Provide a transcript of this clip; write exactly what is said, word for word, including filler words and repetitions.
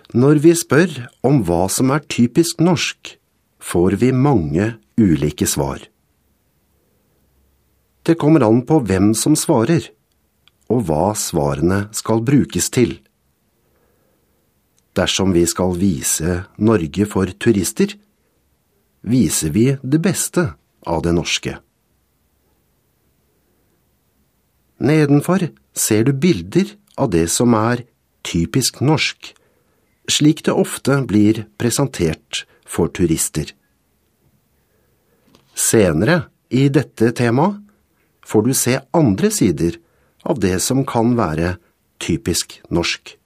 Når vi spør om hva som er typisk norsk, får vi mange ulike svar. Det kommer an på hvem som svarer, og hva svarene skal brukes til. Dersom vi skal vise Norge for turister, viser vi det beste av det norske. Nedenfor ser du bilder av det som er typisk norsk, slik det ofte blir presentert for turister. Senere i dette temaet får du se andre sider av det som kan være typisk norsk.